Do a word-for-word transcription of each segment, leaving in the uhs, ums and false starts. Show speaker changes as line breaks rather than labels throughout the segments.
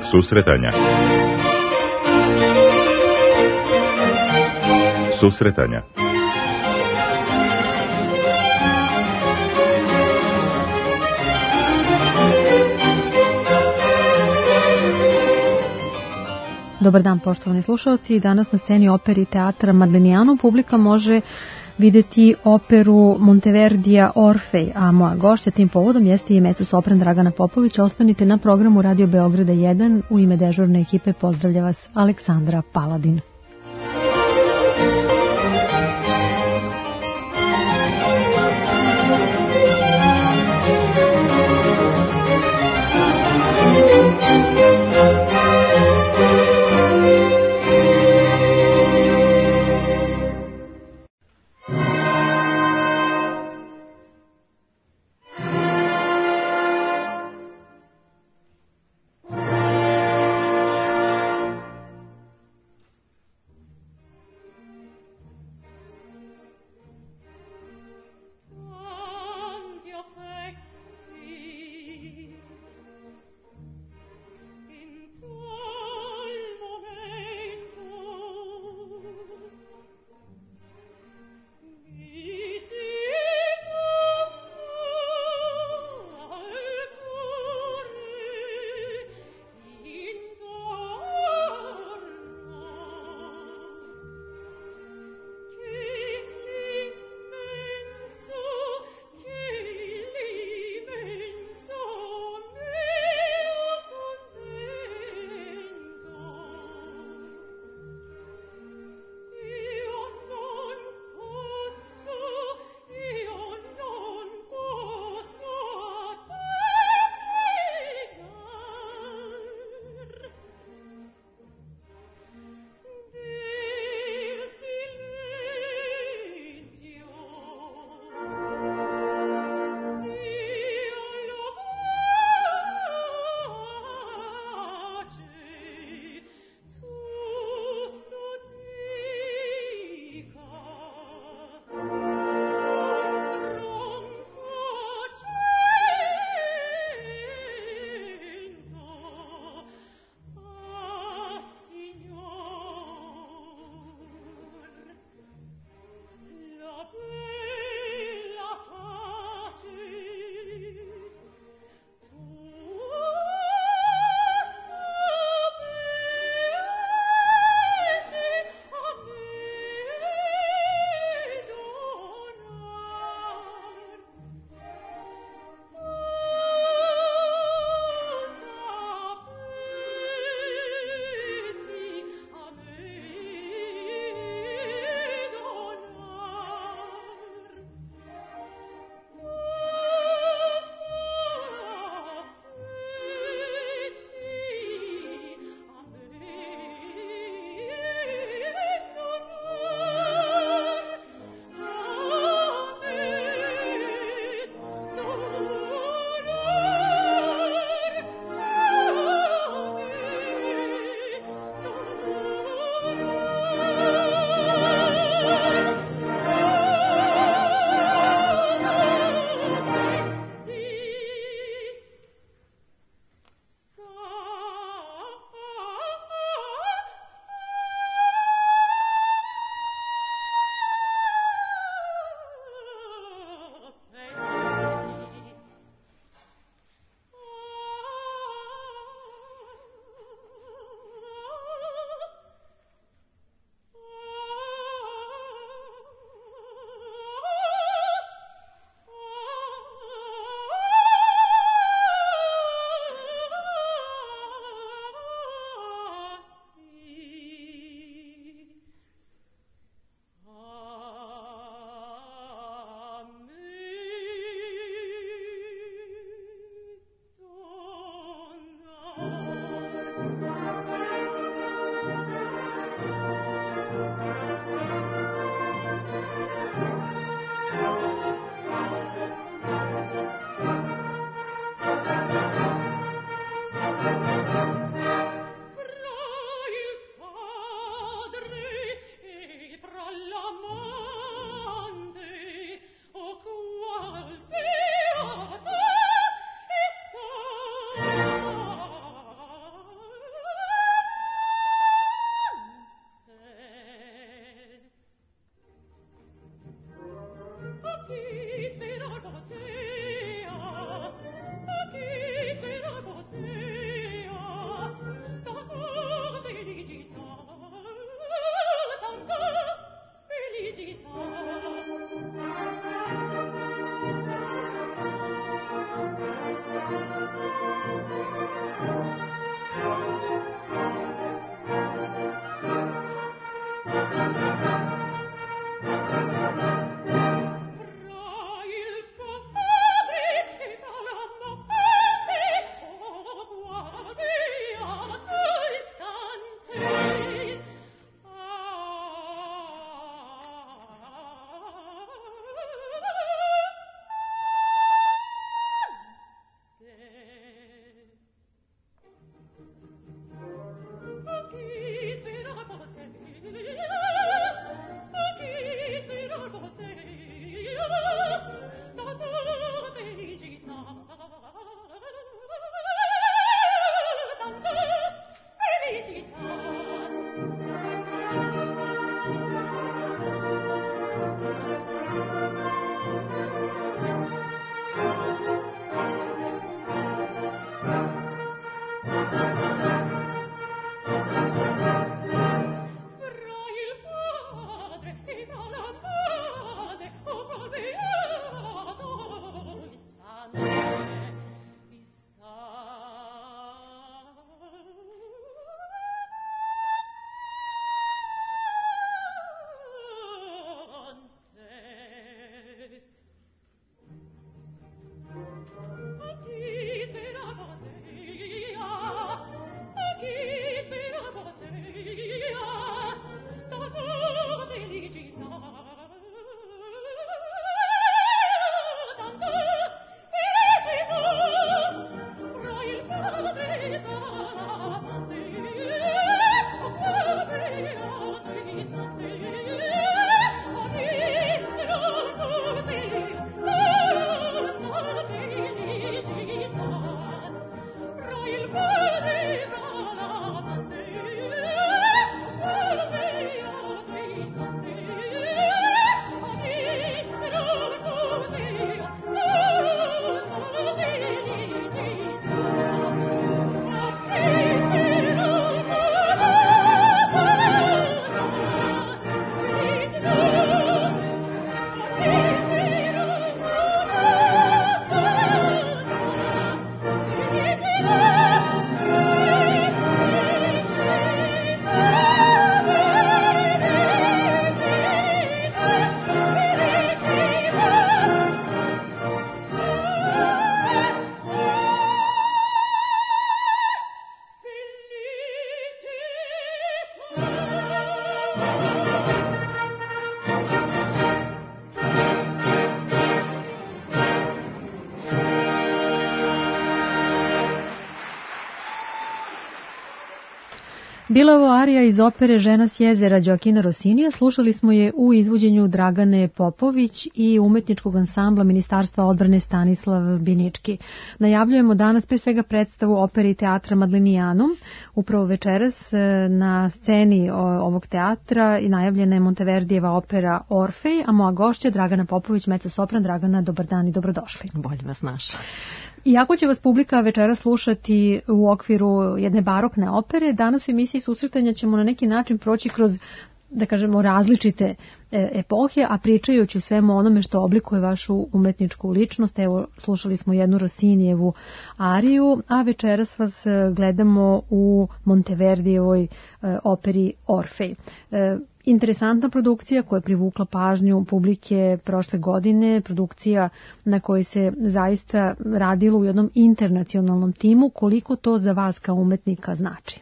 Susretanja. Susretanja.
Dobar dan, poštovani slušalci. Danas na sceni opere i teatra Mardaniano publika može videti operu Monteverdija Orfej, a moja gošća tim povodom jeste i mezzo-sopran Dragana Popović. Ostanite na programu Radio Beograda jedan. U ime dežurne ekipe pozdravlja vas Aleksandra Paladin. Bila je ovo arija iz opere Žena s jezera Gioachina Rossinija. Slušali smo je u izvođenju Dragane Popović i umetničkog ansambla Ministarstva odbrane Stanislav Binički. Najavljujemo danas pre svega predstavu opere i teatra Madlenijanum. Upravo večeras na sceni ovog teatra i najavljena je Monteverdijeva opera Orfej, a moja gošća Dragana Popović, mezzosopran. Dragana, dobar dan i dobrodošli.
Bolje vas našla.
Iako će vas publika večera slušati u okviru jedne barokne opere, danas u emisiji Susretanja ćemo na neki način proći kroz, da kažemo, različite epohe, a pričajući o svemu onome što oblikuje vašu umetničku ličnost. Evo, slušali smo jednu Rossinijevu ariju, a večeras vas gledamo u Monteverdijevoj operi Orfej. Interesantna produkcija koja je privukla pažnju publike prošle godine, produkcija na kojoj se zaista radilo u jednom internacionalnom timu. Koliko to za vas kao umetnika znači?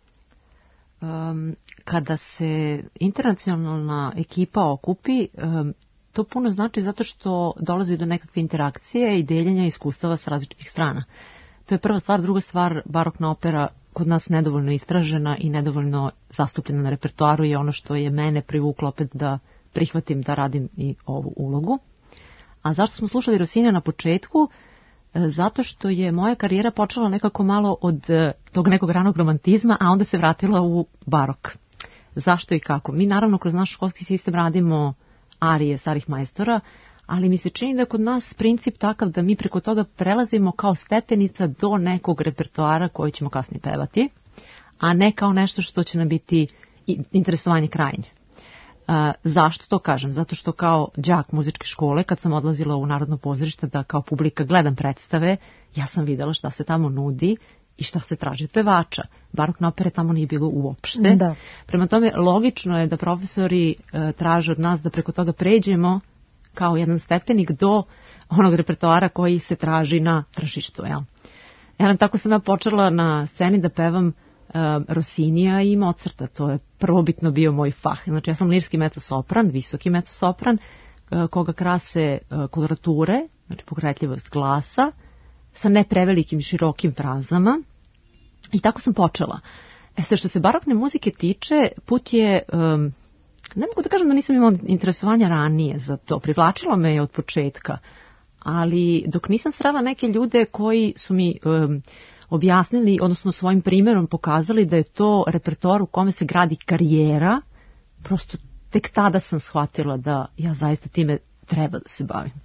Um, kada se internacionalna ekipa okupi, um, to puno znači zato što dolazi do nekakve interakcije i deljenja iskustava s različitih strana. To je prva stvar. Druga stvar, barokna opera kod nas nedovoljno istražena i nedovoljno zastupljena na repertoaru je ono što je mene privuklo opet da prihvatim da radim i ovu ulogu. A zašto smo slušali Rossinija na početku? Zato što je moja karijera počela nekako malo od tog nekog ranog romantizma, a onda se vratila u barok. Zašto i kako? Mi naravno kroz naš školski sistem radimo arije starih majstora, ali mi se čini da je kod nas princip takav da mi preko toga prelazimo kao stepenica do nekog repertoara koji ćemo kasnije pevati, a ne kao nešto što će nam biti interesovanje krajnje. Uh, zašto to kažem? Zato što kao đak muzičke škole, kad sam odlazila u Narodno pozorište da kao publika gledam predstave, ja sam videla šta se tamo nudi i šta se traži od pevača. Barokne opere tamo nije bilo uopšte. Da. Prema tome, logično je da profesori uh, traže od nas da preko toga pređemo kao jedan stepenik do onog repertoara koji se traži na tržištu. Jel? Jel, tako sam ja počela na sceni da pevam uh, Rossinija i Mozarta. To je prvobitno bio moj fah. Znači, ja sam lirski mezzosopran, visoki mezzosopran, uh, koga krase uh, kolorature, znači pokretljivost glasa, sa ne prevelikim širokim frazama. I tako sam počela. E sad, što se barokne muzike tiče, put je... Um, Ne mogu da kažem da nisam imala interesovanja ranije za to. Privlačilo me je od početka, ali dok nisam srela neke ljude koji su mi um, objasnili, odnosno svojim primjerom pokazali da je to repertoar u kome se gradi karijera, prosto tek tada sam shvatila da ja zaista time treba da se bavim.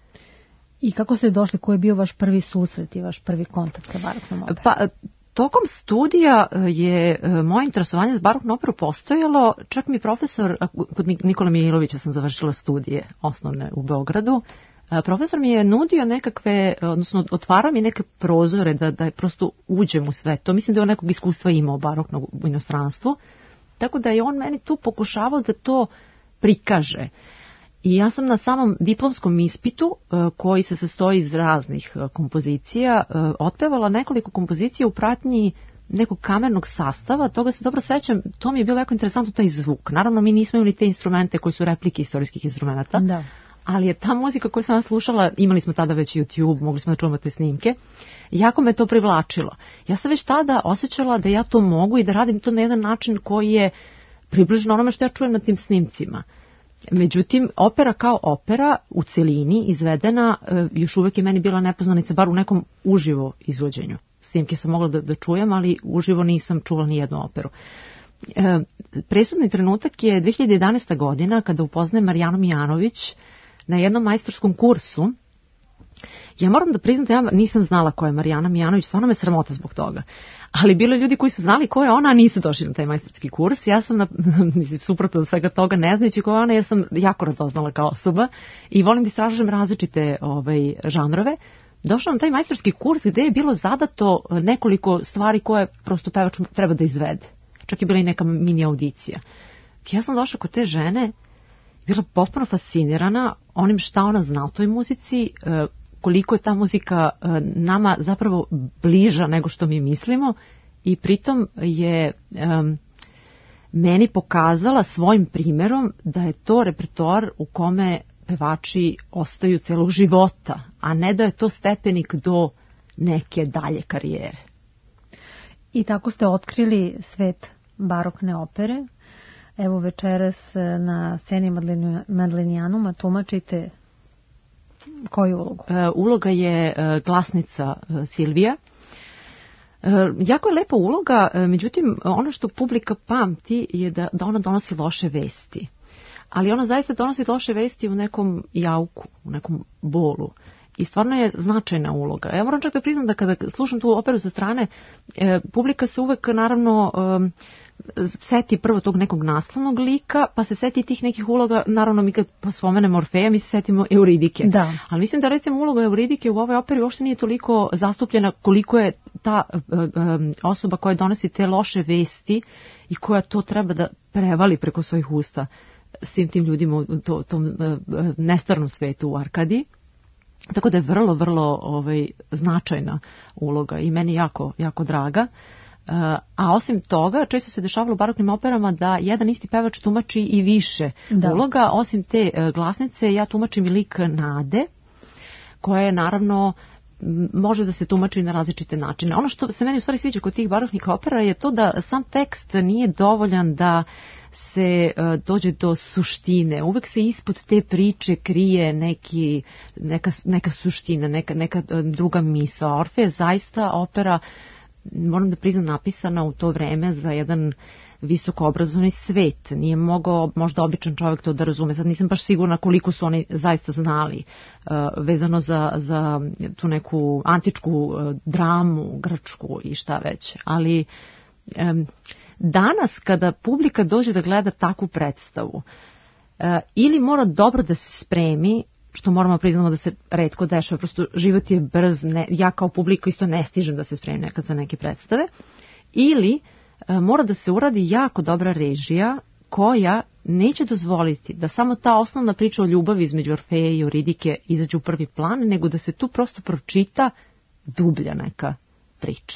I kako ste došli, koji je bio vaš prvi susret i vaš prvi kontakt sa baroknom operom?
Pa, tokom studija je moje interesovanje za baroknu operu postojalo, čak mi profesor, kod Nikola Milovića sam završila studije osnovne u Beogradu, profesor mi je nudio nekakve, odnosno otvarao mi neke prozore da, da prosto uđem u sve to. Mislim da je on nekog iskustva imao baroknog u inostranstvu, tako da je on meni tu pokušavao da to prikaže. I ja sam na samom diplomskom ispitu, koji se sastoji iz raznih kompozicija, otpevala nekoliko kompozicija u pratnji nekog kamernog sastava. Toga se dobro sećam, to mi je bilo jako interesantno, taj zvuk. Naravno, mi nismo imali te instrumente koji su replike istorijskih instrumenta, da. Ali je ta muzika koju sam slušala, imali smo tada već YouTube, mogli smo da čujemo te snimke, jako me to privlačilo. Ja sam već tada osjećala da ja to mogu i da radim to na jedan način koji je približno onome što ja čujem na tim snimcima. Međutim, opera kao opera u celini izvedena još uvijek je meni bila nepoznanica, bar u nekom uživo izvođenju. Snimke sam mogla da, da čujem, ali uživo nisam čula ni jednu operu. E, presudni trenutak je dve hiljade jedanaesta. godina kada upoznajem Marijanu Mijanović na jednom majstorskom kursu. Ja moram da priznam da ja nisam znala ko je Marijana Mijanović, stvarno me sramota zbog toga. Ali bilo ljudi koji su znali ko je ona, a nisu došli na taj majstorski kurs. Ja sam, na, suprotno od svega toga, ne znajući ko je ona, jer sam jako radoznala kao osoba i volim da istražujem različite ovaj, žanrove. Došla na taj majstorski kurs gde je bilo zadato nekoliko stvari koje prosto pevač treba da izvede. Čak je bila i neka mini audicija. Ja sam došla kod te žene, bila potpuno fascinirana onim šta ona zna o toj muzici, koliko je ta muzika nama zapravo bliža nego što mi mislimo i pritom je um, meni pokazala svojim primjerom da je to repertoar u kome pevači ostaju celog života, a ne da je to stepenik do neke dalje karijere.
I tako ste otkrili svet barokne opere. Evo večeras na sceni Madlenijanuma tumačite koju ulogu?
E, uloga je e, glasnica e, Silvija. E, jako je lepa uloga, e, međutim ono što publika pamti je da, da ona donosi loše vesti. Ali ona zaista donosi loše vesti u nekom jauku, u nekom bolu. I stvarno je značajna uloga. Ja moram čak da priznam da kada slušam tu operu sa strane, e, publika se uvek naravno e, seti prvo tog nekog naslovnog lika, pa se seti tih nekih uloga, naravno mi kad spomenemo Orfeja, mi se setimo Euridike.
Da.
Ali mislim da recimo uloga Euridike u ovoj operi uopšte nije toliko zastupljena koliko je ta e, e, osoba koja donosi te loše vesti i koja to treba da prevali preko svojih usta svim tim ljudima u to, tom e, nestvarnom svetu u Arkadiji. Tako da je vrlo, vrlo ovaj, značajna uloga i meni jako, jako draga. Uh, a osim toga, često se dešavalo u baroknim operama da jedan isti pevač tumači i više da. uloga. Osim te uh, glasnice, ja tumačim i lik Nade, koja je naravno može da se tumači na različite načine. Ono što se meni u stvari sviđa kod tih baroknih opera je to da sam tekst nije dovoljan da se uh, dođe do suštine. Uvek se ispod te priče krije neki, neka, neka suština, neka, neka uh, druga misao. Orfej je zaista opera, moram da priznam, napisana u to vreme za jedan visoko obrazovni svet. Nije mogao možda običan čovjek to da razume. Sad nisam baš sigurna koliko su oni zaista znali uh, vezano za, za tu neku antičku uh, dramu, grčku i šta već. Ali um, danas kada publika dođe da gleda takvu predstavu, uh, ili mora dobro da se spremi, što moramo priznamo da se retko dešava, prosto život je brz, ne, ja kao publika isto ne stižem da se spremim nekad za neke predstave, ili uh, mora da se uradi jako dobra režija koja neće dozvoliti da samo ta osnovna priča o ljubavi između Orfeja i Euridike izađe u prvi plan, nego da se tu prosto pročita dublja neka priča.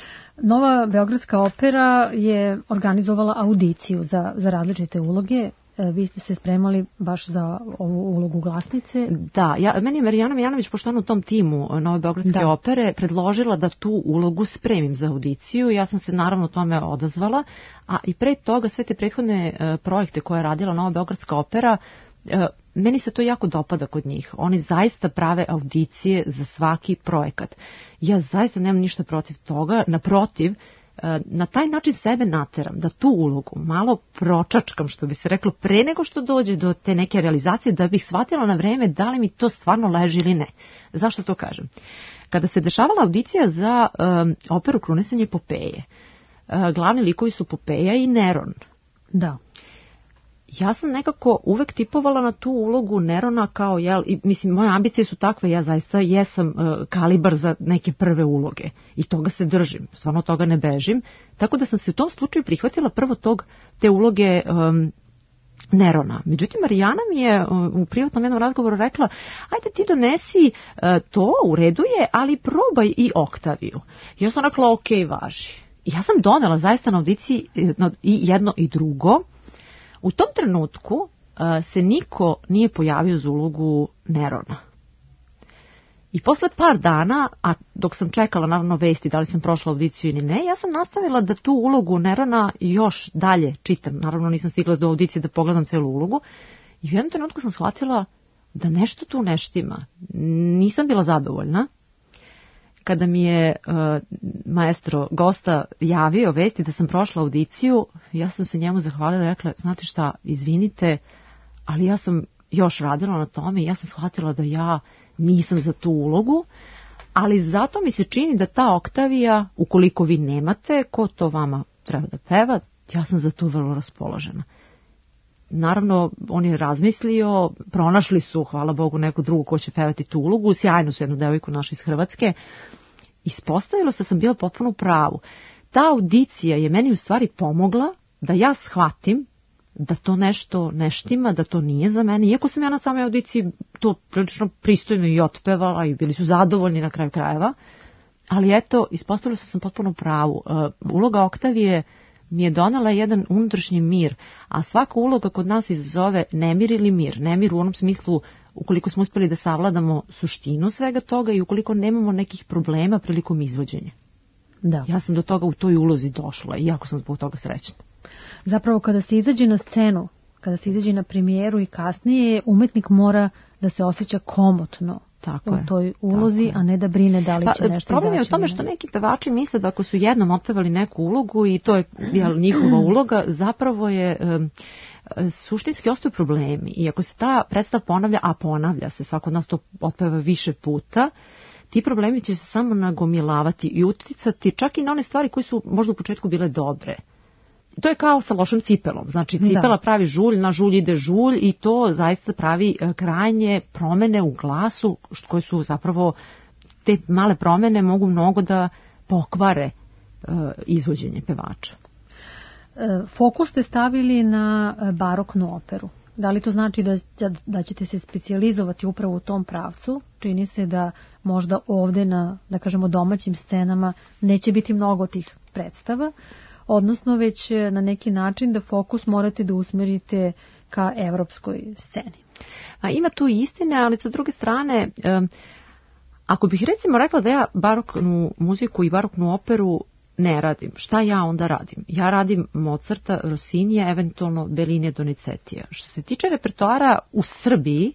Nova Beogradska opera je organizovala audiciju za, za različite uloge. Vi ste se spremali baš za ovu ulogu glasnice.
Da, ja, meni je Marijana Mijanović, pošto ona u tom timu Nove Beogradske da. opere, predložila da tu ulogu spremim za audiciju. Ja sam se naravno tome odazvala, a i pre toga sve te prethodne uh, projekte koje je radila Nova Beogradska opera, uh, meni se to jako dopada kod njih. Oni zaista prave audicije za svaki projekat. Ja zaista nemam ništa protiv toga, naprotiv, na taj način sebe nateram da tu ulogu malo pročačkam, što bi se reklo, pre nego što dođe do te neke realizacije, da bih shvatila na vreme da li mi to stvarno leži ili ne. Zašto to kažem? Kada se dešavala audicija za um, operu Krunisanje Popeje, uh, glavni likovi su Popeja i Neron.
Da.
Ja sam nekako uvek tipovala na tu ulogu Nerona kao, jel, i, mislim, moje ambicije su takve, ja zaista jesam uh, kalibar za neke prve uloge i toga se držim, stvarno toga ne bežim, tako da sam se u tom slučaju prihvatila prvo tog, te uloge um, Nerona. Međutim, Marijana mi je uh, u privatnom jednom razgovoru rekla, ajde ti donesi uh, to, u redu je, ali probaj i Oktaviju. I ja sam rekla, ok, važi. I ja sam donela zaista na audiciji uh, i jedno i drugo. U tom trenutku uh, se niko nije pojavio za ulogu Nerona. I posle par dana, a dok sam čekala naravno vesti da li sam prošla audiciju ili ne, ja sam nastavila da tu ulogu Nerona još dalje čitam. Naravno nisam stigla do audicije da pogledam celu ulogu. I u jednom trenutku sam shvatila da nešto tu ne štima. Nisam bila zadovoljna. Kada mi je uh, maestro Gosta javio vesti da sam prošla audiciju, ja sam se njemu zahvalila i rekla, znate šta, izvinite, ali ja sam još radila na tome i ja sam shvatila da ja nisam za tu ulogu, ali zato mi se čini da ta Oktavija, ukoliko vi nemate, ko to vama treba da peva, ja sam za to vrlo raspoložena. Naravno, on je razmislio, pronašli su, hvala Bogu, neku drugu ko će pevati tu ulogu, sjajnu su jednu devojku našu iz Hrvatske. Ispostavilo se da sam bila potpuno u pravu. Ta audicija je meni u stvari pomogla da ja shvatim da to nešto ne štima, da to nije za mene. Iako sam ja na samoj audiciji to prilično pristojno i otpevala i bili su zadovoljni na kraju krajeva, ali eto, ispostavilo se da sam potpuno u pravu. Uh, uloga Oktavije mi je donela jedan unutrašnji mir, a svaka uloga kod nas izazove nemir ili mir. Nemir u onom smislu ukoliko smo uspjeli da savladamo suštinu svega toga i ukoliko nemamo nekih problema prilikom izvođenja.
Da.
Ja sam do toga u toj ulozi došla i jako sam zbog toga srećna.
Zapravo kada se izađe na scenu, kada se izađe na premijeru i kasnije, umetnik mora da se osjeća komotno
tako
u
je,
toj ulozi, a ne da brine da li će
pa,
nešto izaći.
Problem je u tome što neki pevači misle da ako su jednom otpevali neku ulogu i to je jel, njihova uloga, zapravo je um, suštinski ostaju problemi. I ako se ta predstava ponavlja, a ponavlja se, svako od nas to otpeva više puta, ti problemi će se samo nagomilavati i uticati čak i na one stvari koje su možda u početku bile dobre. To je kao sa lošom cipelom. Znači cipela da. pravi žulj, na žulj ide žulj i to zaista pravi krajnje promene u glasu koje su zapravo, te male promene mogu mnogo da pokvare uh, izvođenje pevača.
Fokus ste stavili na baroknu operu. Da li to znači da, da ćete se specijalizovati upravo u tom pravcu? Čini se da možda ovde na, da kažemo, domaćim scenama neće biti mnogo tih predstava, odnosno već na neki način da fokus morate da usmerite ka evropskoj sceni.
A ima tu istine, ali sa druge strane, um, ako bih recimo rekla da ja baroknu muziku i baroknu operu ne radim, šta ja onda radim? Ja radim Mozarta, Rossinija, eventualno Bellinija, Donizetija. Što se tiče repertoara u Srbiji,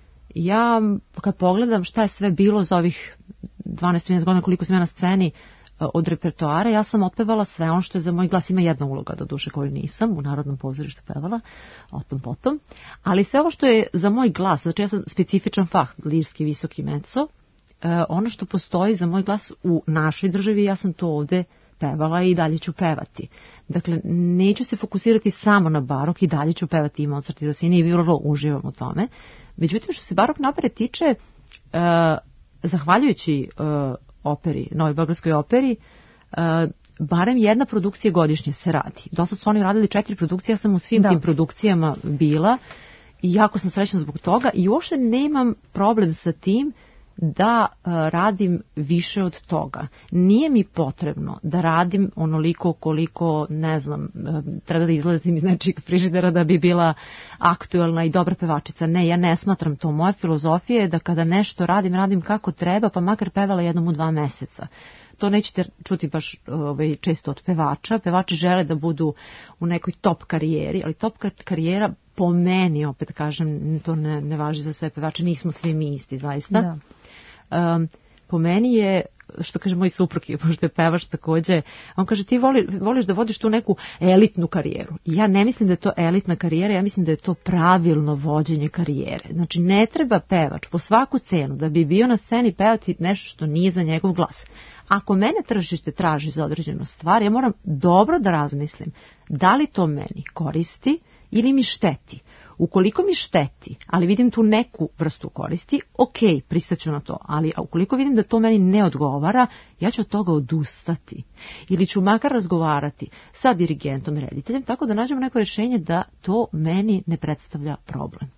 ja kad pogledam šta je sve bilo za ovih dvanaest trinaest godina koliko sam ja na sceni od repertoara, ja sam otpevala sve ono što je za moj glas. Ima jedna uloga do duše koju nisam u Narodnom pozorištu pevala, o tom potom, ali sve ovo što je za moj glas, znači ja sam specifičan fah, lirski, visoki mezzo, ono što postoji za moj glas u našoj državi, ja sam to ovde pevala i dalje ću pevati. Dakle, neću se fokusirati samo na barok i dalje ću pevati i Mozart i Rossini i vrlo uživam u tome. Međutim, što se barokne opere tiče, uh, zahvaljujući uh, operi, Novoj Beogradskoj operi, uh, barem jedna produkcija godišnje se radi. Dosta su oni radili četiri produkcije, ja sam u svim da. tim produkcijama bila i jako sam srećna zbog toga i uopšte nemam problem sa tim da uh, radim više od toga. Nije mi potrebno da radim onoliko koliko, ne znam, uh, treba da izlazim iz nečeg frižidera da bi bila aktuelna i dobra pevačica. Ne, ja ne smatram to. Moja filozofija je da kada nešto radim, radim kako treba, pa makar pevala jednom u dva meseca. To nećete čuti baš ovaj, često od pevača. Pevači žele da budu u nekoj top karijeri, ali top karijera po meni, opet kažem, to ne, ne važi za sve pevače, nismo svi mi isti, zaista. Da. Um, po meni je, što kaže moj suprug, pošto je pevač takođe, on kaže ti voli, voliš da vodiš tu neku elitnu karijeru. Ja ne mislim da je to elitna karijera, ja mislim da je to pravilno vođenje karijere. Znači ne treba pevač po svaku cenu da bi bio na sceni pevati nešto što nije za njegov glas. Ako mene tržište traži za određenu stvar, ja moram dobro da razmislim da li to meni koristi ili mi šteti. Ukoliko mi šteti, ali vidim tu neku vrstu koristi, ok, pristaću na to, ali ukoliko vidim da to meni ne odgovara, ja ću od toga odustati. Ili ću makar razgovarati sa dirigentom i rediteljem, tako da nađemo neko rješenje da to meni ne predstavlja problem.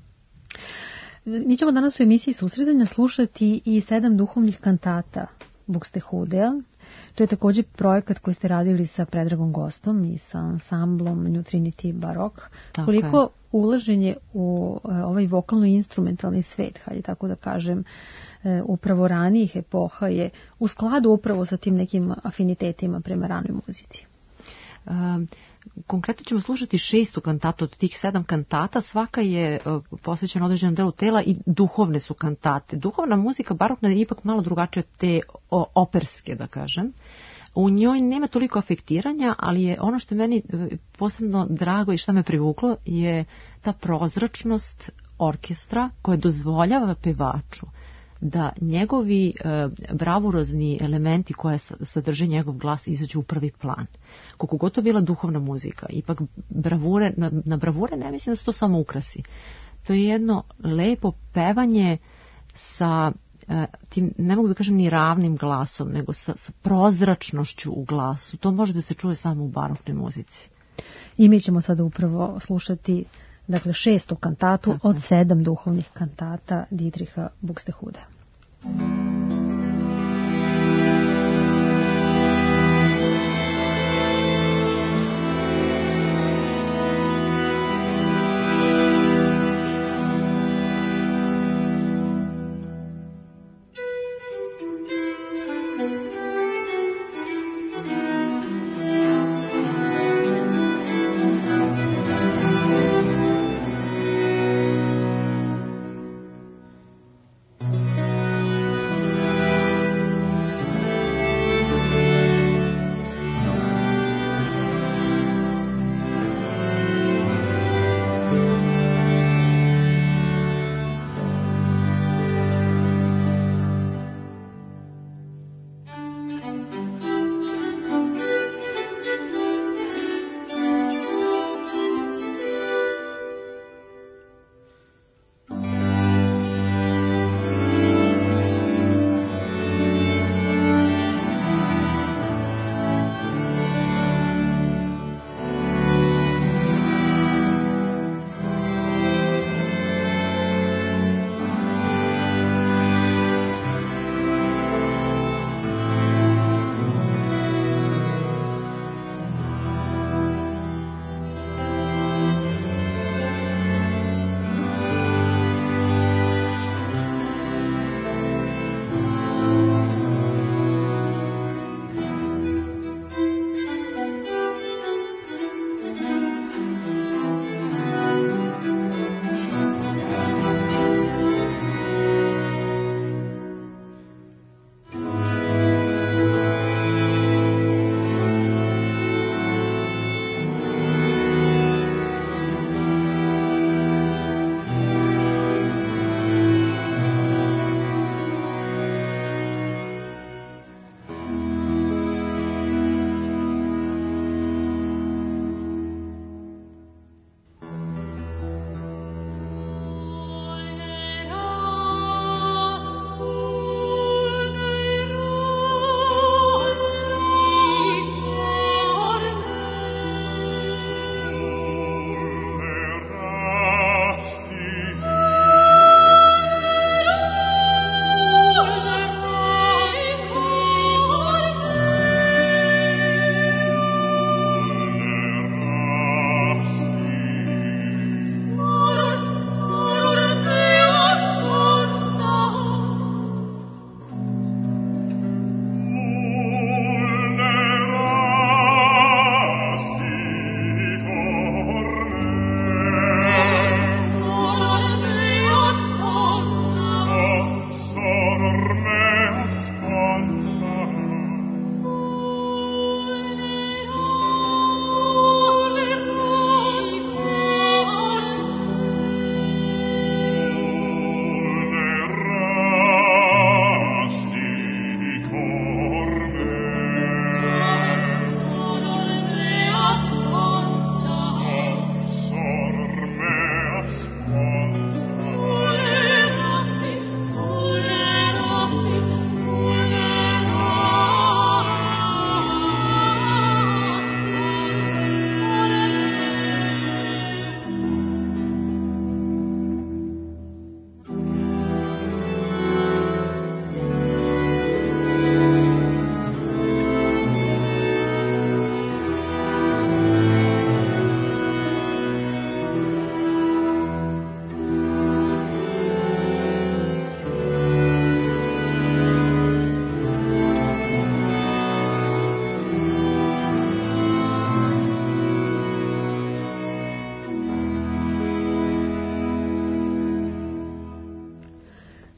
Mi ćemo danas u emisiji Susretanja slušati i sedam duhovnih kantata Buxtehudea. To je također projekat koji ste radili sa Predragom Gostom i sa ansamblom New Trinity Baroque. Tako koliko je. Ulaženje u ovaj vokalno-instrumentalni svet, hajde tako da kažem, upravo ranijih epoha je u skladu upravo sa tim nekim afinitetima prema ranoj muzici.
Um. Konkretno ćemo slušati šestu kantatu od tih sedam kantata, svaka je posvećena određenom delu tela i duhovne su kantate. Duhovna muzika barokna je ipak malo drugačija od te operske, da kažem. U njoj nema toliko afektiranja, ali je ono što je meni posebno drago i što me privuklo je ta prozračnost orkestra koja dozvoljava pevaču da njegovi e, bravurozni elementi koje sadrže njegov glas izađu u prvi plan. Koliko god to bila duhovna muzika, ipak bravure, na, na bravure ne mislim da su to samo ukrasi. To je jedno lepo pevanje sa e, tim, ne mogu da kažem ni ravnim glasom, nego sa, sa prozračnošću u glasu. To može da se čuje samo u baroknoj muzici.
I mi ćemo sada upravo slušati dakle šestu kantatu Tako. od sedam duhovnih kantata Dietricha Buxtehudea.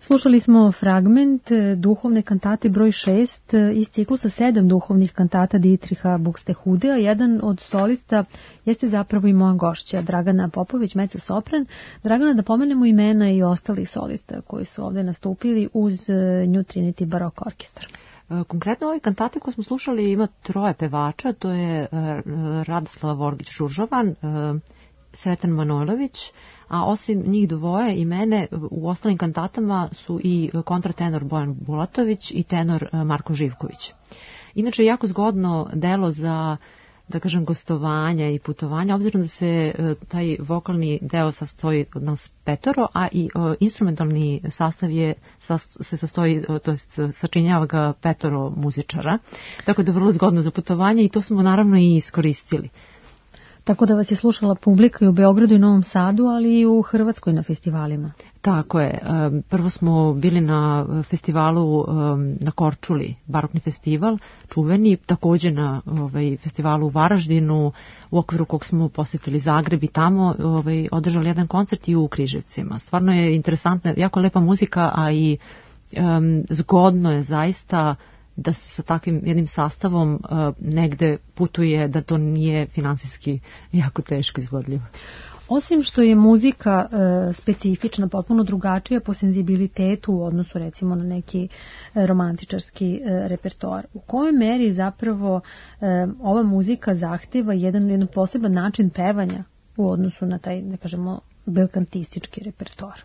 Slušali smo fragment duhovne kantate broj šest iz ciklusa sedam duhovnih kantata Dietricha Buxtehudea. Jedan od solista jeste zapravo i moja gošća, Dragana Popović, mezzo-sopran. Dragana, da pomenemo imena i ostalih solista koji su ovde nastupili uz New Trinity Baroque Orchestra.
Konkretno ove kantate koje smo slušali ima troje pevača, to je Radoslava Vorgić-Žuržovan, Sreten Manojlović, a osim njih dvoje i mene u ostalim kantatama su i kontratenor Bojan Bulatović i tenor Marko Živković. Inače, jako zgodno delo za, da kažem, gostovanja i putovanja, obzirom da se taj vokalni deo sastoji od nas petoro, a i instrumentalni sastav je, se sastoji, to jest sačinjava ga petoro muzičara, tako da je vrlo zgodno za putovanje i to smo naravno i iskoristili.
Tako da vas je slušala publika i u Beogradu i Novom Sadu, ali i u Hrvatskoj na festivalima.
Tako je. Prvo smo bili na festivalu na Korčuli, barokni festival, čuveni, takođe na ovaj, festivalu u Varaždinu, u okviru kog smo posetili Zagreb i tamo ovaj, održali jedan koncert i u Križevcima. Stvarno je interesantna, jako lepa muzika, a i um, zgodno je zaista da se sa takvim jednim sastavom uh, negde putuje, da to nije finansijski jako teško izvodljivo.
Osim što je muzika uh, specifična, potpuno drugačija po senzibilitetu u odnosu recimo na neki uh, romantičarski uh, repertoar, u kojoj meri zapravo uh, ova muzika zahteva jedan, jedan poseban način pevanja u odnosu na taj, da kažemo, belkantistički repertoar?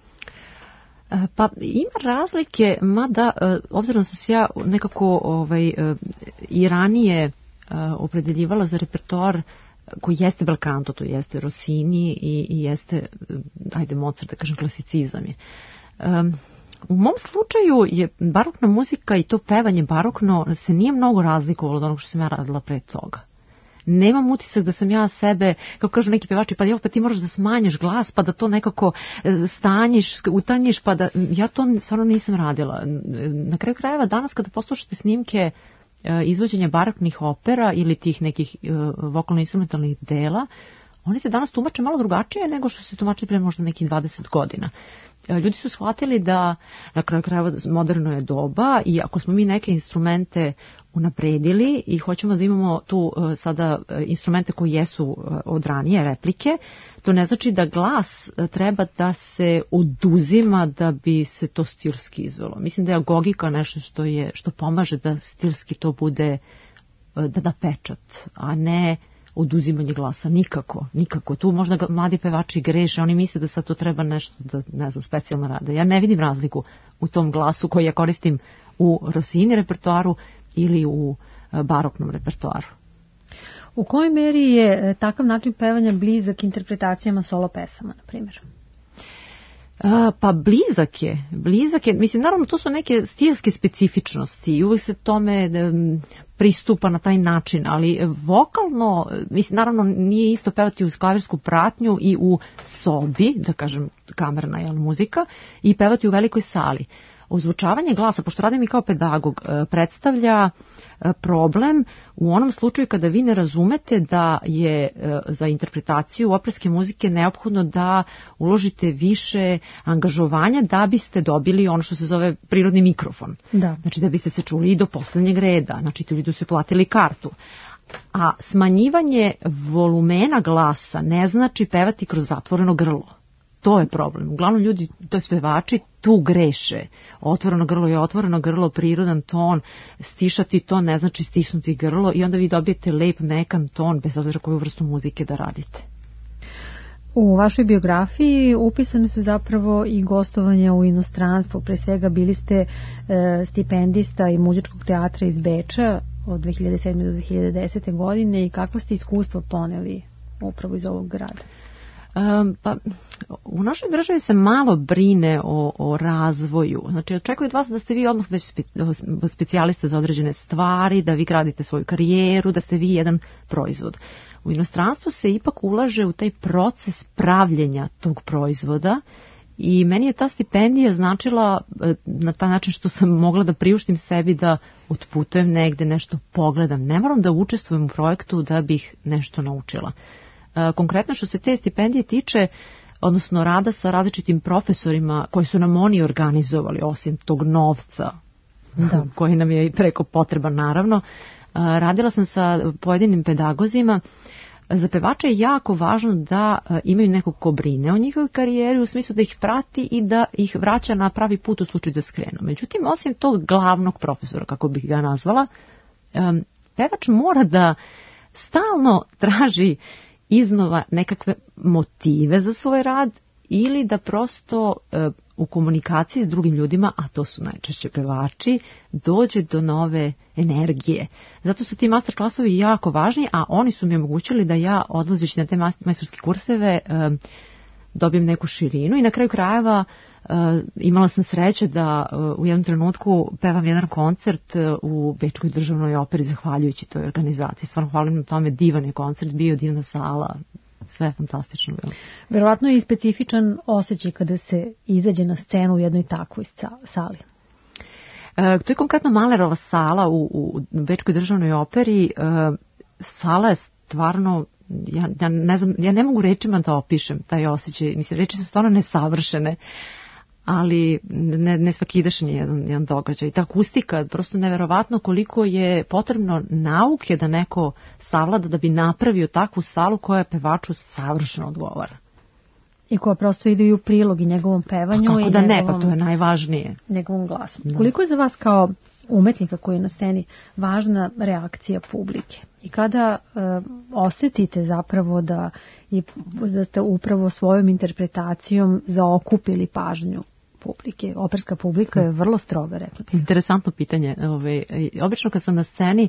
Pa ima razlike, mada obzirom da sam se ja nekako ovaj, i ranije opredeljivala za repertoar koji jeste belkanto, to jeste Rossini i, i jeste, ajde, Mozart, da kažem, klasicizam je. Um, u mom slučaju je barokna muzika i to pevanje barokno se nije mnogo razlikovalo od onog što sam ja radila pre toga. Nemam utisak da sam ja sebe, kako kažu neki pevači, pa, pa ti moraš da smanjiš glas, pa da to nekako stanjiš, utanjiš, pa da... Ja to stvarno nisam radila. Na kraju krajeva, danas kada poslušate snimke izvođenja baroknih opera ili tih nekih vokalno-instrumentalnih dela, oni se danas tumače malo drugačije nego što se tumače pre možda nekih dvadeset godina. Ljudi su shvatili da na kraju krajeva moderno je doba i ako smo mi neke instrumente unapredili i hoćemo da imamo tu sada instrumente koji jesu od ranije replike, to ne znači da glas treba da se oduzima da bi se to stilski izvelo. Mislim da je agogika nešto što je što pomaže da stilski to bude, da da pečat, a ne oduzimanje glasa, nikako, nikako. Tu možda mladi pevači greše, oni misle da sad to treba nešto da, ne znam, specijalno rade. Ja ne vidim razliku u tom glasu koji ja koristim u Rossini repertoaru ili u baroknom repertoaru.
U kojoj meri je takav način pevanja blizak interpretacijama solo pesama, na primjer?
A, pa blizak je, blizak je, mislim, naravno to su neke stilske specifičnosti i uvijek se tome pristupa na taj način, ali vokalno, mislim, naravno nije isto pevati uz klavirsku pratnju i u sobi, da kažem kamerna jel, muzika, i pevati u velikoj sali. Ozvučavanje glasa, pošto radim i kao pedagog, predstavlja problem u onom slučaju kada vi ne razumete da je za interpretaciju operske muzike neophodno da uložite više angažovanja da biste dobili ono što se zove prirodni mikrofon. Da. Znači da biste se čuli i do poslednjeg reda, znači ti ljudi su platili kartu. A smanjivanje volumena glasa ne znači pevati kroz zatvoreno grlo. To je problem. Uglavnom ljudi, to je pevači, tu greše. Otvoreno grlo je otvoreno grlo, prirodan ton, stišati ton ne znači stisnuti grlo i onda vi dobijete lep, mekan ton, bez obzira koju vrstu muzike da radite.
U vašoj biografiji upisane su zapravo i gostovanja u inostranstvu. Pre svega bili ste e, stipendista i muzičkog teatra iz Beča od dve hiljade sedme do dve hiljade desete. godine i kakva ste iskustva poneli upravo iz ovog grada?
Um, pa, u našoj državi se malo brine o, o razvoju. Znači, očekuju od vas da ste vi odmah već spe, specijaliste za određene stvari, da vi gradite svoju karijeru, da ste vi jedan proizvod. U inostranstvu se ipak ulaže u taj proces pravljenja tog proizvoda i meni je ta stipendija značila na taj način što sam mogla da priuštim sebi da otputujem negde, nešto pogledam. Ne moram da učestvujem u projektu da bih nešto naučila. Konkretno što se te stipendije tiče, odnosno rada sa različitim profesorima koji su nam oni organizovali, osim tog novca da. koji nam je preko potreban naravno. Radila sam sa pojedinim pedagozima. Za pevače je jako važno da imaju nekog ko brine o njihovoj karijeri, u smislu da ih prati i da ih vraća na pravi put u slučaju da skrenu. Međutim, osim tog glavnog profesora, kako bih ga nazvala, pevač mora da stalno traži iznova nekakve motive za svoj rad ili da prosto e, u komunikaciji s drugim ljudima, a to su najčešće pevači, dođe do nove energije. Zato su ti master klasovi jako važni, a oni su mi omogućili da ja odlazeći na te majstorske kurseve e, dobijem neku širinu i na kraju krajeva e, imala sam sreće da e, u jednom trenutku pevam jedan koncert u Bečkoj državnoj operi zahvaljujući toj organizaciji. Stvarno hvalim na tome, divan je koncert bio, divna sala, sve je fantastično bilo.
Verovatno je i specifičan osjećaj kada se izađe na scenu u jednoj takvoj sali.
E, to je konkretno Mahlerova sala u, u Bečkoj državnoj operi. E, sala je stvarno, ja, ja, ne znam, ja ne mogu rečima da opišem taj osjećaj. Mislim, reči su stvarno nesavršene, ali ne, ne svakidašnji je jedan, jedan događaj. Ta akustika, prosto neverovatno koliko je potrebno nauke da neko savlada da bi napravio takvu salu koja pevaču savršeno odgovara.
I koja prosto ide i u prilog i njegovom pevanju.
A kako
i
da
njegovom,
ne, pa to je najvažnije.
Njegovom glasu. Da. Koliko je za vas kao umetnika koji je na sceni važna reakcija publike? I kada e, osjetite zapravo da, je, da ste upravo svojom interpretacijom zaokupili pažnju publike. Operska publika je vrlo stroga, rekla bih.
Interesantno pitanje. Ove, obično kad sam na sceni,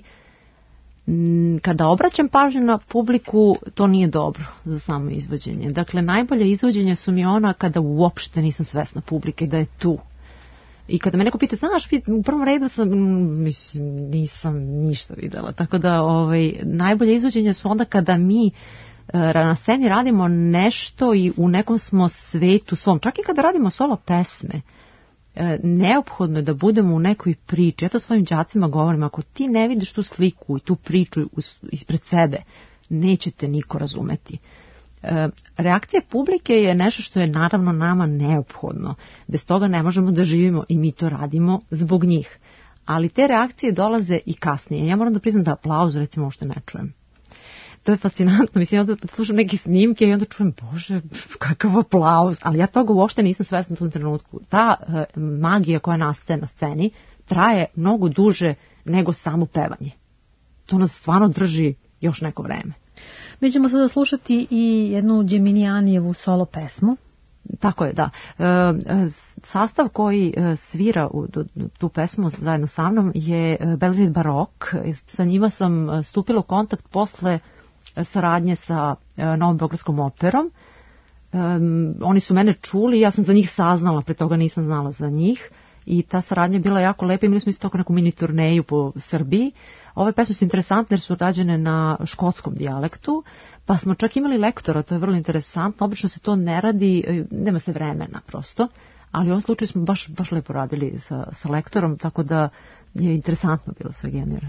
kada obraćam pažnju na publiku, to nije dobro za samo izvođenje. Dakle, najbolje izvođenje su mi ona kada uopšte nisam svesna publike da je tu. I kada me neko pita, znaš, u prvom redu sam, mislim, nisam ništa videla. Tako da ovaj, najbolje izvođenje su onda kada mi na sceni radimo nešto i u nekom smo svetu svom. Čak i kada radimo solo pesme, neophodno je da budemo u nekoj priči. Ja to svojim đacima govorim, ako ti ne vidiš tu sliku i tu priču ispred sebe, nećete niko razumeti. Reakcija publike je nešto što je naravno nama neophodno. Bez toga ne možemo da živimo i mi to radimo zbog njih. Ali te reakcije dolaze i kasnije. Ja moram da priznam da aplauz recimo uopšte ne čujem. To je fascinantno, mislim, onda slušam neke snimke i onda čujem, bože, kakav aplauz, ali ja toga uopšte nisam svesna u tom trenutku. Ta e, magija koja nastaje na sceni traje mnogo duže nego samo pevanje. To nas stvarno drži još neko vreme.
Mi ćemo sada slušati i jednu Geminianijevu solo pesmu.
Tako je, da. E, sastav koji svira u tu pesmu zajedno sa mnom je Belgrade Barok. Sa njima sam stupila u kontakt posle saradnje sa Novom Beogradskom operom. Um, oni su mene čuli, ja sam za njih saznala, pre toga nisam znala za njih i ta saradnja je bila jako lepa. Imali smo isto tako neku mini turneju po Srbiji. Ove pesme su interesantne jer su rađene na škotskom dijalektu, pa smo čak imali lektora, to je vrlo interesantno. Obično se to ne radi, nema se vremena prosto, ali u ovom slučaju smo baš, baš lepo radili sa, sa lektorom, tako da je interesantno bilo sve generalno.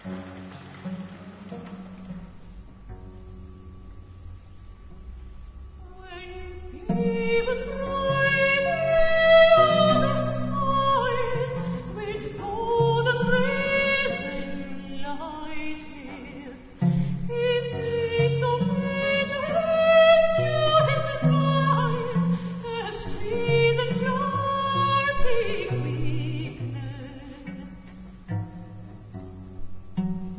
He was Thank you.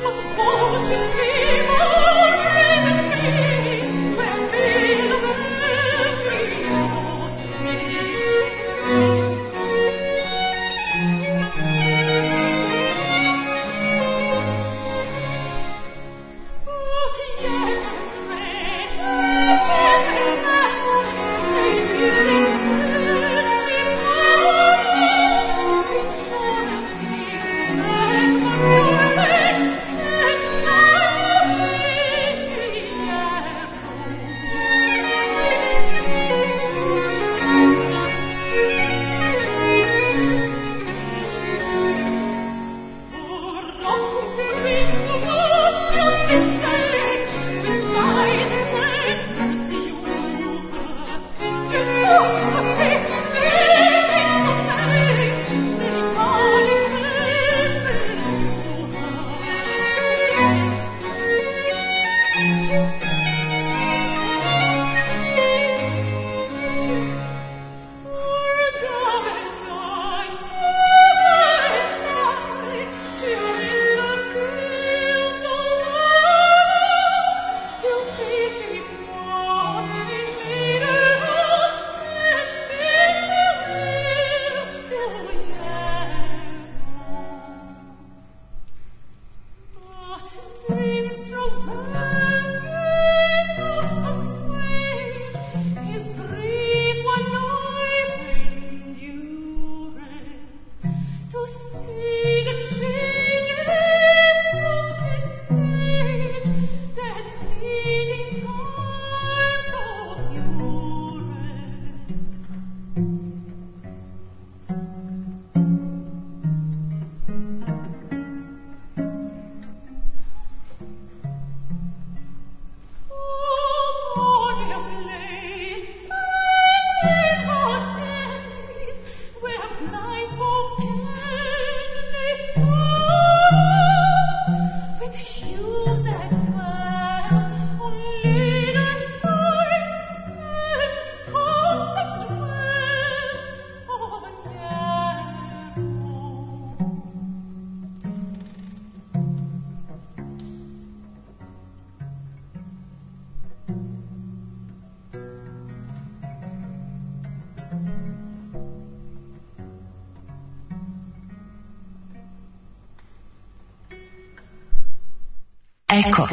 Eko.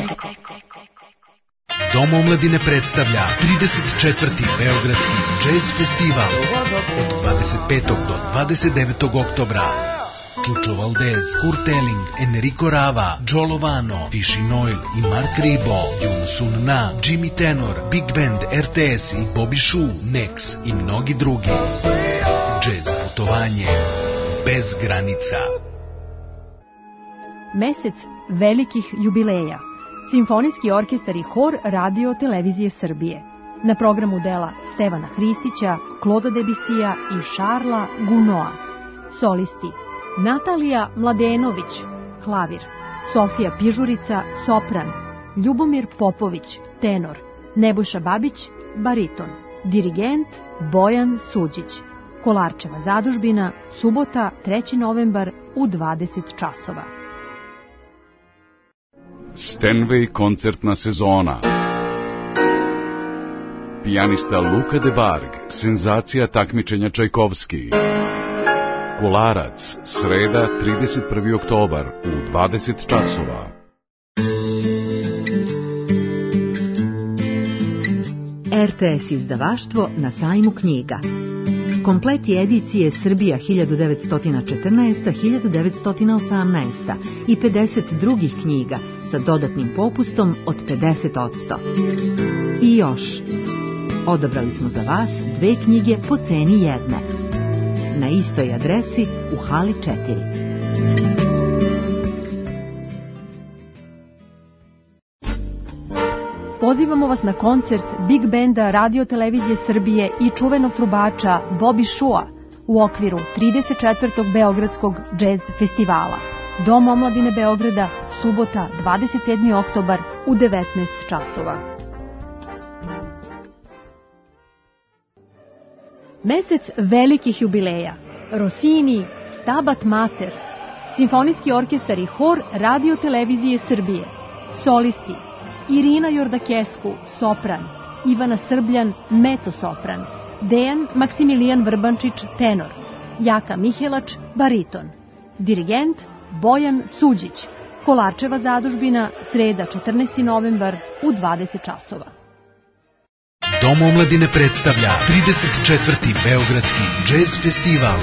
Dom omladine predstavlja trideset četvrti Beogradski džez festival od dvadeset petog do dvadeset devetog oktobra. Čučo Valdez, Kurt Elling, Enrico Rava, Joe Lovano, Fishy Noil i Mark Ribot, Yoon Sun Na, Jimmy Tenor, Big Band, R T S i Bobby Shu, Nex i mnogi drugi. Džez putovanje bez granica.
Mesec velikih jubileja. Simfonijski orkestar i hor Radio Televizije Srbije. Na programu dela Stevana Hristića, Kloda Debisija i Šarla Gunoa. Solisti Natalija Mladenović, klavir, Sofija Pižurica, sopran, Ljubomir Popović, tenor, Nebojša Babić, bariton, dirigent Bojan Suđić. Kolarčeva zadužbina, subota, treći novembar u dvadeset časova.
Stenway koncertna sezona. Pijanista Luka de Barg, senzacija takmičenja Čajkovski. Kolarac, sreda, trideset prvi oktobar u dvadeset časova.
R T S izdavaštvo na sajmu knjiga. Kompleti edicije Srbija hiljadu devetsto četrnaesta do hiljadu devetsto osamnaesta i pedeset drugih knjiga sa dodatnim popustom od pedeset posto. I još, odabrali smo za vas dve knjige po ceni jedne. Na istoj adresi u hali četiri.
Pozivamo vas na koncert Big Banda Radio Televizije Srbije i čuvenog trubača Bobby Shua u okviru trideset četvrtog Beogradskog džez festivala. Dom omladine Beograda, subota, dvadeset sedmi oktobar u devetnaest časova. Mesec velikih jubileja. Rossini, Stabat Mater, Simfonijski orkestar i hor Radio televizije Srbije. Solisti: Irina Jordakesku, sopran, Ivana Srbljan, mezzo-sopran, Dejan Maksimilijan Vrbančić, tenor, Jaka Mihelač, bariton. Dirigent Bojan Suđić. Kolarčeva zadužbina, sreda četrnaesti novembar u dvadeset časova.
Dom omladine predstavlja trideset četvrti Beogradski džez festival.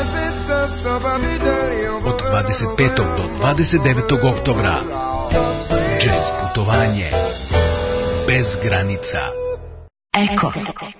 Od dvadeset petog do dvadeset devetog oktobra. Džez putovanje bez granica.
Eko.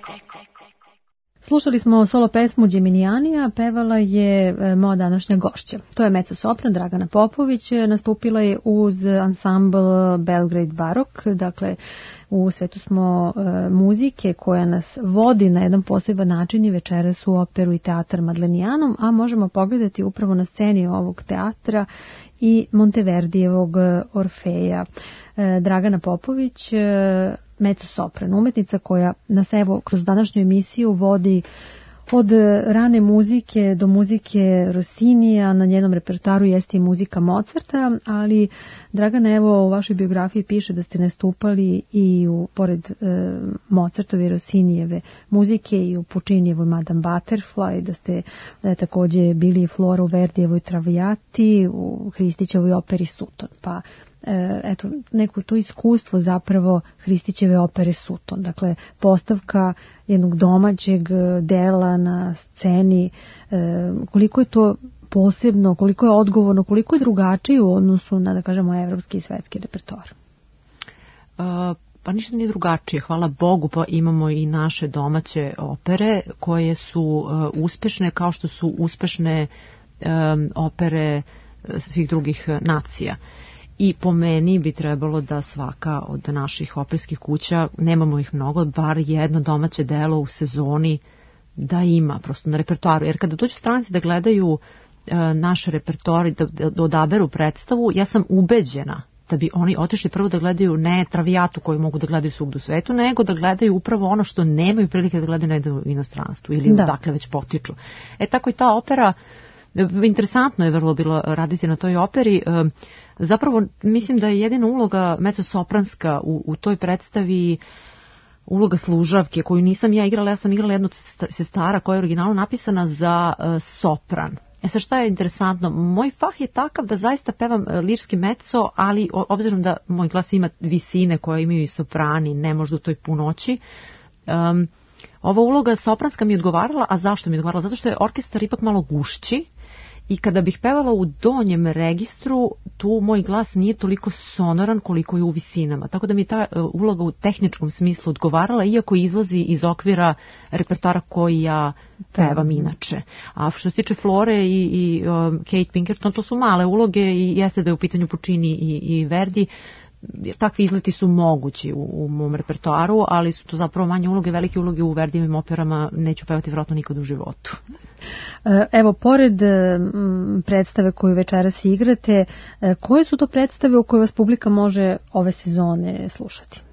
Slušali smo solo pesmu Geminijanija, pevala je moja današnja gošća. To je mezzo-sopran Dragana Popović, nastupila je uz ansambl Belgrade Barok, dakle u svetu smo e, muzike koja nas vodi na jedan poseban način i večeras u operu i teatr Madlenijanum, a možemo pogledati upravo na sceni ovog teatra i Monteverdijevog Orfeja. E, Dragana Popović, e, mezzo-sopran, umetnica koja nas evo kroz današnju emisiju vodi od rane muzike do muzike Rossinija, na njenom repertoaru jeste i muzika Mozarta, ali Dragana, evo u vašoj biografiji piše da ste nastupali i u, pored e, Mozartove i Rossinijeve muzike i u Pučinijevoj Madame Butterfly, da ste e, takođe bili i Flora u Verdijevoj Traviati, u Hristićevoj operi Suton, pa eto, neko to iskustvo zapravo Hristićeve opere Suton. Dakle, postavka jednog domaćeg dela na sceni, koliko je to posebno, koliko je odgovorno, koliko je drugačije u odnosu na, da kažemo, evropski i svetski repertoar?
Uh, pa ništa nije drugačije, hvala Bogu, pa imamo i naše domaće opere koje su uh, uspešne kao što su uspešne um, opere svih drugih nacija. I po meni bi trebalo da svaka od naših operskih kuća, nemamo ih mnogo, bar jedno domaće delo u sezoni da ima prosto na repertoaru. Jer kada dođu stranci da gledaju e, naš repertoar i da, da odaberu predstavu, ja sam ubeđena da bi oni otišli prvo da gledaju ne Traviatu koju mogu da gledaju svugde u svetu, nego da gledaju upravo ono što nemaju prilike da gledaju negde u inostranstvu ili da. Odakle već potiču. E tako i ta opera, interesantno je vrlo bilo raditi na toj operi. Zapravo mislim da je jedina uloga mezzo-sopranska u, u toj predstavi uloga služavke koju nisam ja igrala, ja sam igrala jednu sestara koja je originalno napisana za uh, sopran. E sad šta je interesantno, moj fah je takav da zaista pevam lirski mezzo, ali obzirom da moj glas ima visine koje imaju i soprani, ne možda u toj punoći, um, ova uloga sopranska mi je odgovarala, a zašto mi je odgovarala? Zato što je orkestar ipak malo gušći i kada bih pevala u donjem registru, tu moj glas nije toliko sonoran koliko je u visinama. Tako da mi ta uloga u tehničkom smislu odgovarala, iako izlazi iz okvira repertoara koji ja pevam inače. A što se tiče Flore i, i um, Kate Pinkerton, to su male uloge i jeste da je u pitanju Puccini i, i Verdi. Takvi izleti su mogući u, u mom repertoaru, ali su to zapravo manje uloge, velike uloge u Verdijevim operama neću pevati vjerojatno nikad u životu.
Evo, pored predstave koju večeras igrate, koje su to predstave u kojoj vas publika može ove sezone slušati?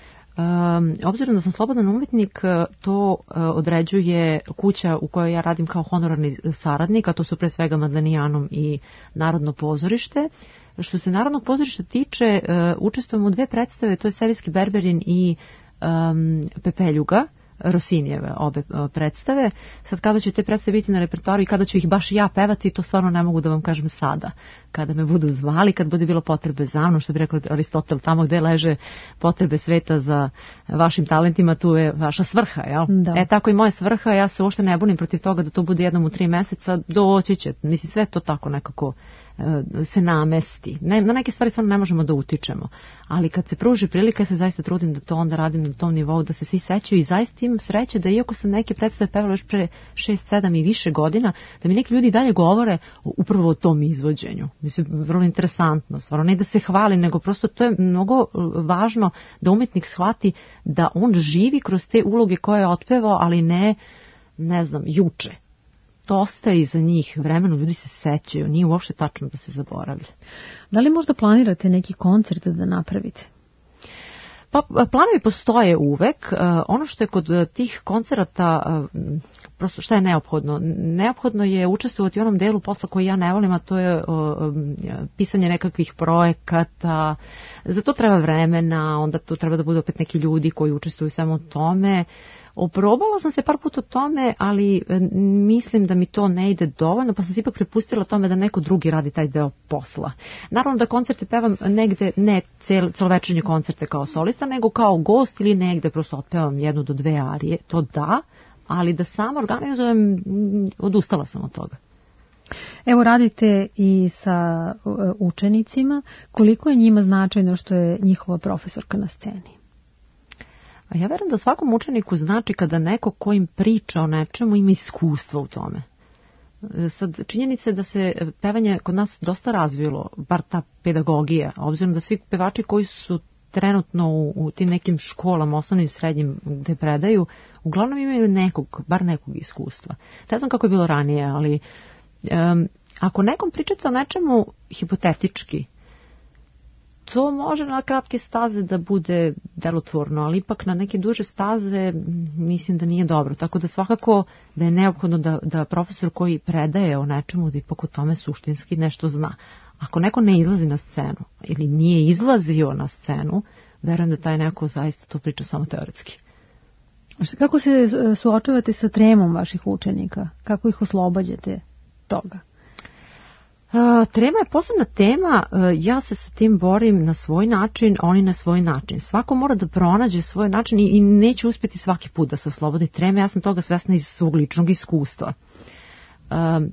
Um, obzirom da sam slobodan umetnik, to uh, određuje kuća u kojoj ja radim kao honorarni saradnik, a to su pre svega Madlenijanum i Narodno pozorište. Što se Narodnog pozorišta tiče, uh, učestvujem u dve predstave, to je Seviljski Berberin i um, Pepeljuga, Rossinijeve obe predstave. Sad kada će te predstave biti na repertoaru i kada ću ih baš ja pevati, to stvarno ne mogu da vam kažem sada. Kada me budu zvali, kad bude bilo potrebe za mnom, što bi rekao Aristotel, tamo gde leže potrebe sveta za vašim talentima, tu je vaša svrha, jel? Da. E tako i moja svrha, ja se uopšte ne bunim protiv toga da to bude jednom u tri meseca, doći će, mislim, sve to tako nekako se namesti. Ne, na neke stvari stvarno ne možemo da utičemo, ali kad se pruži prilika, ja se zaista trudim da to onda radim na tom nivou, da se svi sećaju i zaista imam sreće da iako sam neke predstave pevala još pre šest, sedam i više godina, da mi neki ljudi dalje govore upravo o tom izvođenju. Mislim, vrlo interesantno, stvarno ne da se hvali, nego prosto to je mnogo važno da umetnik shvati da on živi kroz te uloge koje je otpevao, ali ne, ne znam, juče. To ostaje iza njih vremenu, ljudi se sećaju, nije uopšte tačno da se zaboravlja.
Da li možda planirate neki koncert da napravite?
Pa planovi postoje uvek. Ono što je kod tih koncerata, prosto šta je neophodno? Neophodno je učestvovati u onom delu posla koji ja ne volim, a to je pisanje nekakvih projekata. Za to treba vremena, onda tu treba da budu opet neki ljudi koji učestvuju samo u tome. Oprobala sam se par puta o tome, ali mislim da mi to ne ide dovoljno, pa sam se ipak prepustila tome da neko drugi radi taj deo posla. Naravno da koncerte pevam negde, ne cel, celovečernje koncerte kao solista, nego kao gost ili negde prosto otpevam jednu do dve arije, to da, ali da sama organizujem, odustala sam od toga.
Evo, radite i sa učenicima. Koliko je njima značajno što je njihova profesorka na sceni?
A ja verujem da svakom učeniku znači kada neko ko im priča o nečemu ima iskustvo u tome. Sad, činjenica je da se pevanje kod nas dosta razvilo, bar ta pedagogija, obzirom da svi pevači koji su trenutno u, u tim nekim školama, osnovnim i srednjim gde predaju, uglavnom imaju nekog, bar nekog iskustva. Ne znam kako je bilo ranije, ali um, ako nekom pričate o nečemu hipotetički, to može na kratke staze da bude delotvorno, ali ipak na neke duže staze mislim da nije dobro. Tako da svakako da je neophodno da, da profesor koji predaje o nečemu da ipak o tome suštinski nešto zna. Ako neko ne izlazi na scenu ili nije izlazio na scenu, verujem da taj neko zaista to priča samo teoretski.
Kako se suočavate sa tremom vaših učenika? Kako ih oslobađate toga?
Uh, trema je posebna tema, uh, ja se sa tim borim na svoj način, oni na svoj način. Svako mora da pronađe svoj način i, i neće uspjeti svaki put da se oslobodi treme, ja sam toga svesna iz svog ličnog iskustva. Uh,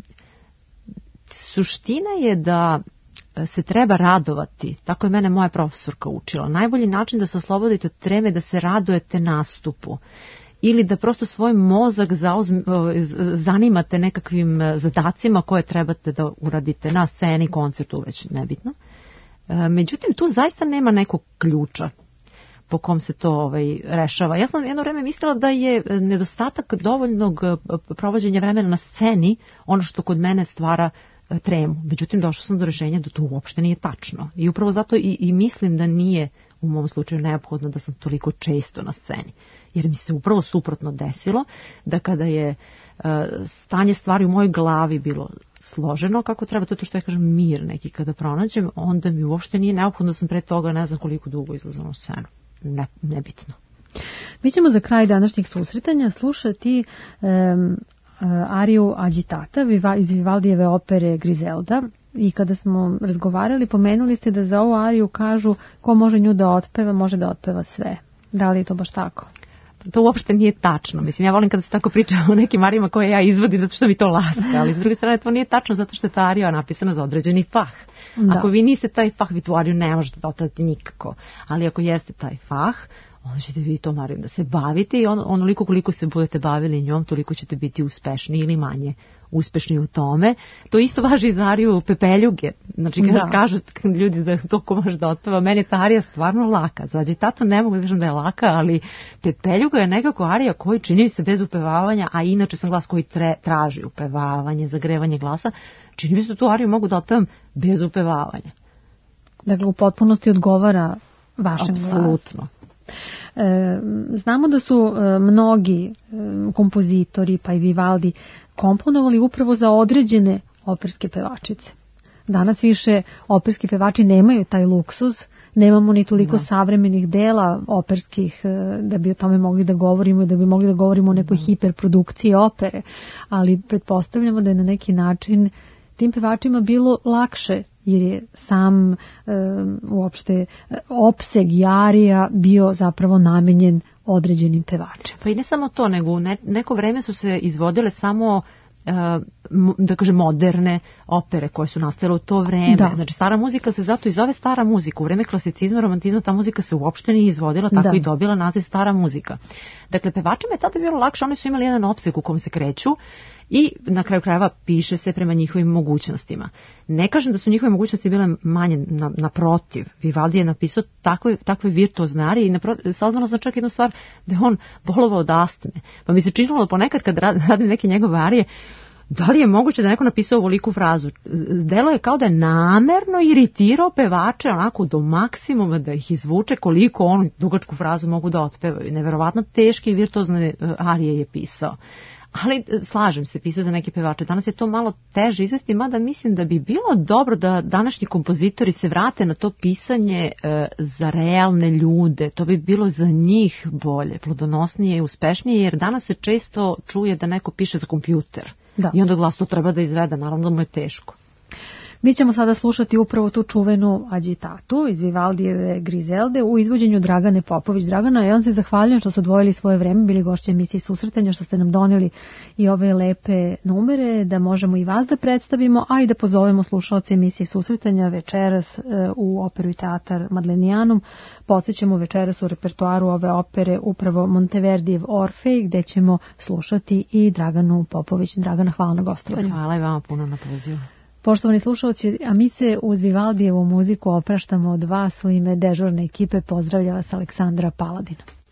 suština je da se treba radovati, tako je mene moja profesorka učila. Najbolji način da se oslobodite od treme je da se radujete nastupu. Ili da prosto svoj mozak zauzme, zanimate nekakvim zadacima koje trebate da uradite na sceni, koncertu, već nebitno. Međutim, tu zaista nema nekog ključa po kom se to ovaj, rešava. Ja sam jedno vreme mislila da je nedostatak dovoljnog provođenja vremena na sceni ono što kod mene stvara tremu. Međutim, došla sam do rešenja da to uopšte nije tačno. I upravo zato i, i mislim da nije u mom slučaju neophodno da sam toliko često na sceni. Jer mi se upravo suprotno desilo da kada je uh, stanje stvari u mojoj glavi bilo složeno kako treba, to je to što ja kažem mir neki kada pronađem, onda mi uopšte nije neophodno da sam pre toga ne znam koliko dugo izlazila na scenu. Ne, nebitno.
Mi ćemo za kraj današnjih susretanja slušati um, ariju Agitata iz Vivaldijeve opere Griselda. I kada smo razgovarali, pomenuli ste da za ovu ariju kažu ko može nju da otpeva, može da otpeva sve. Da li je to baš tako?
To uopšte nije tačno. Mislim, ja volim kada se tako priča o nekim arijama koje ja izvodim zato što mi to laska, ali s druge strane to nije tačno zato što je ta arija napisana za određeni fah. Da. Ako vi niste taj fah, vi tu ariju ne možete da otpevate nikako. Ali ako jeste taj fah, onda ćete vi tom arijom da se bavite i on, onoliko koliko se budete bavili njom, toliko ćete biti uspešni ili manje uspešni u tome. To isto važi i za ariju Pepeljuge. Znači, da. Kažu ljudi da to ko može da otpeva. Meni je ta arija stvarno laka. Za Agitato ne mogu da kažem da je laka, ali Pepeljuga je nekako arija koji čini mi se bez upevavanja, a inače sam glas koji tre, traži upevavanje, zagrevanje glasa. Čini mi se da tu ariju mogu da otpevam bez upevavanja.
Dakle, u potpunosti odgovara vašem glasu.
Apsolutno.
E, znamo da su e, mnogi e, kompozitori, pa i Vivaldi, komponovali upravo za određene operske pevačice. Danas više operski pevači nemaju taj luksuz, nemamo ni toliko no. savremenih dela operskih e, da bi o tome mogli da govorimo i da bi mogli da govorimo o nekoj no. hiperprodukciji opere, ali pretpostavljamo da je na neki način tim pevačima bilo lakše jer je sam e, uopšte opseg jarija bio zapravo namenjen određenim pevačima.
Pa i ne samo to, nego u ne, neko vreme su se izvodile samo e, da kažem moderne opere koje su nastale u to vreme. Da. Znači stara muzika se zato i zove stara muzika. U vreme klasicizma, romantizma ta muzika se uopšte nije izvodila, tako da. I dobila naziv stara muzika. Dakle, pevačima je tada bilo lakše, oni su imali jedan opseg u kom se kreću i na kraju krajeva piše se prema njihovim mogućnostima. Ne kažem da su njihove mogućnosti bile manje, na, naprotiv. Vivaldi je napisao takve, takve virtuozne arije i naprotiv, saznala sam čak jednu stvar da je on bolovao od astme. Pa mi se činilo ponekad kad radim neke njegove arije, da li je moguće da neko napisao ovoliku frazu? Delo je kao da je namerno iritirao pevače onako do maksimuma da ih izvuče koliko on dugačku frazu mogu da otpevaju. Neverovatno teške i virtuozne arije je pisao. Ali slažem se, pisao za neke pevače. Danas je to malo teže izvesti, mada mislim da bi bilo dobro da današnji kompozitori se vrate na to pisanje e, za realne ljude. To bi bilo za njih bolje, plodonosnije i uspešnije, jer danas se često čuje da neko piše za kompjuter. Da. I onda glas to treba da izvede, naravno da mu je teško.
Mi ćemo sada slušati upravo tu čuvenu Agitatu iz Vivaldijeve Grizelde u izvođenju Dragane Popović. Dragana, ja vam se zahvaljujem što ste odvojili svoje vreme, bili gošće emisije Susretanja, što ste nam doneli i ove lepe numere, da možemo i vas da predstavimo, a i da pozovemo slušalce emisije Susretanja večeras u Operu i teatar Madlenijanum. Podsjećamo večeras u repertoaru ove opere upravo Monteverdijev Orfej, gde ćemo slušati i Draganu Popović. Dragana, hvala na gostovanju.
Hvala i vama puno na pozivu.
Poštovani slušalci, a mi se uz Vivaldijevu muziku opraštamo od vas. U ime dežurne ekipe pozdravlja vas Aleksandra Paladina.